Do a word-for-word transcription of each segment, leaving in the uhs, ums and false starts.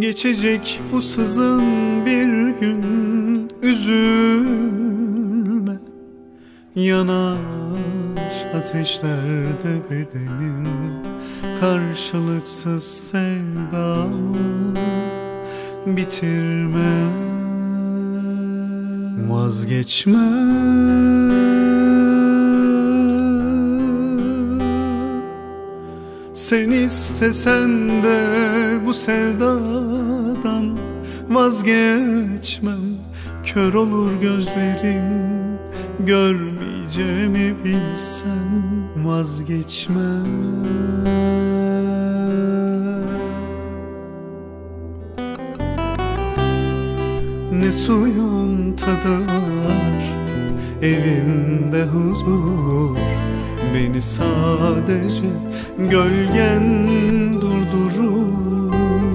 Geçecek bu sızın bir gün, üzülme. Yanar ateşlerde bedenim, karşılıksız sevdamı bitirme. Vazgeçme. Sen istesen de bu sevdadan vazgeçmem. Kör olur gözlerim, görmeyeceğimi bilsen vazgeçmem. Ne suyun tadı var, evimde huzur. Beni sadece gölgen durdurur.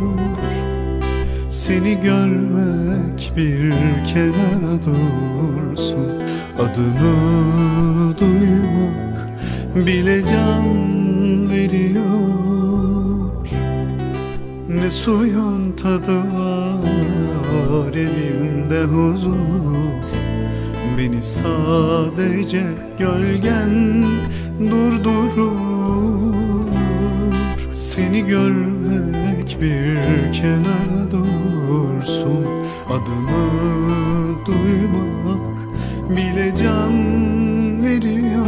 Seni görmek bir kenara dursun, adını duymak bile can veriyor. Ne suyun tadı var, evimde huzur. Beni sadece gölgen durdurur. Seni görmek bir kenara dursun, adını duymak bile can veriyor.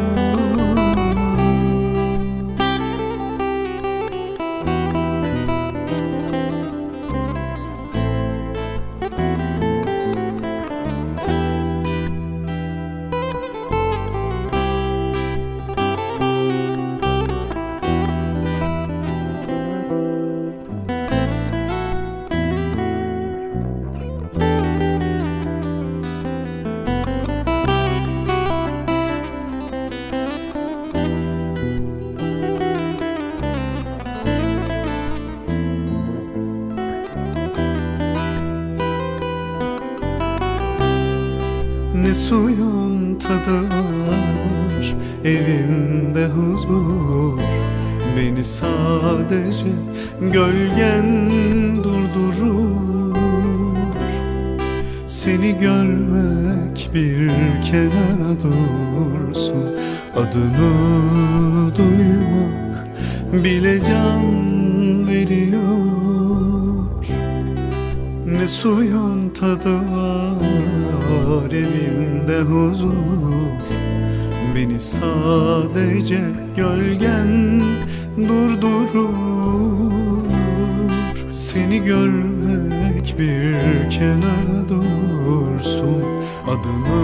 Ne suyun tadı var, evimde huzur. Beni sadece gölgen durdurur. Seni görmek bir kenara dursun, adını duymak bile can veriyor. Ne suyun tadı var, evimde huzur. Beni sadece gölgen durdurur. Seni görmek bir kenara dursun, adını